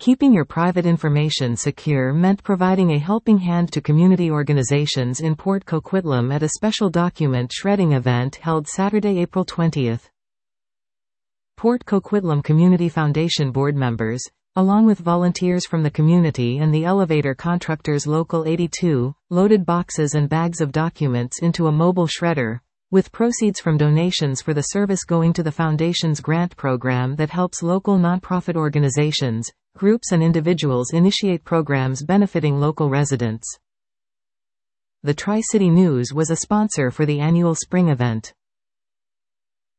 Keeping your private information secure meant providing a helping hand to community organizations in Port Coquitlam at a special document shredding event held Saturday, April 20. Port Coquitlam Community Foundation board members, along with volunteers from the community and the elevator contractors Local 82, loaded boxes and bags of documents into a mobile shredder, with proceeds from donations for the service going to the Foundation's grant program that helps local nonprofit organizations, groups and individuals initiate programs benefiting local residents. The Tri-City News was a sponsor for the annual spring event.